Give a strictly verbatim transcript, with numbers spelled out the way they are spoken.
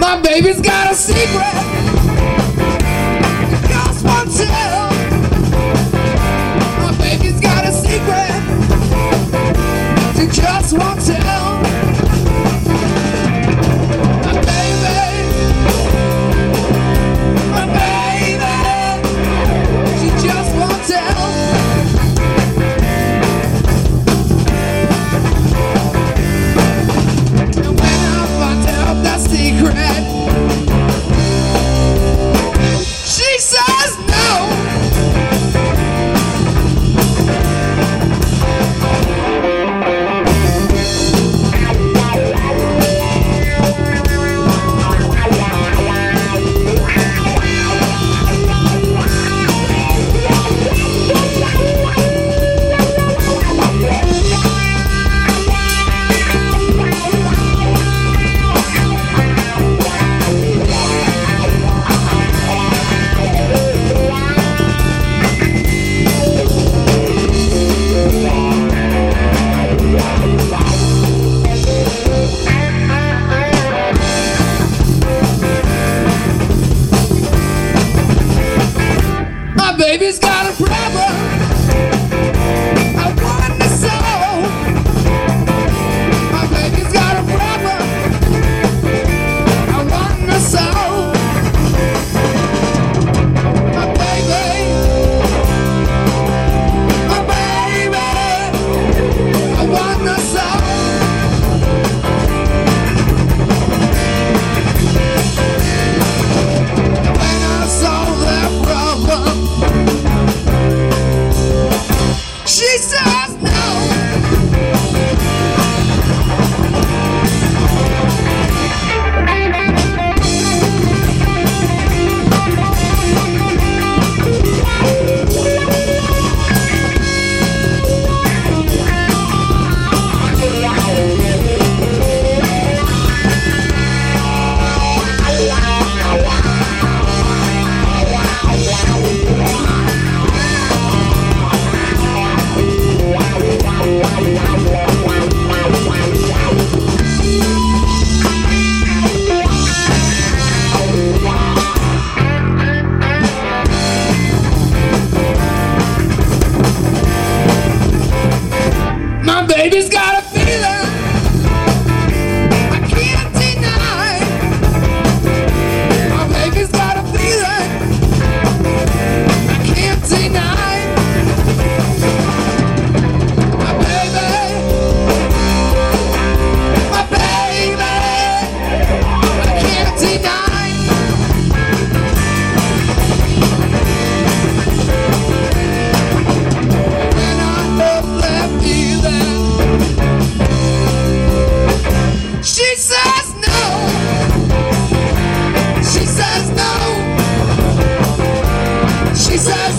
My baby's got a secret, just won't tell. My baby's got a secret, she just won't tell. My baby, my baby, she just won't tell. And when I find out that secret, she says no. My baby's got a problem, I want to solve. My baby's got a problem, I want to solve. My baby, my baby, I want to solve. When I solve that problem, she says no. My baby's got a feeling I can't deny. My baby's got a feeling I can't deny. My baby, my baby, I can't deny. When I love that feeling, she says no. She says no. She says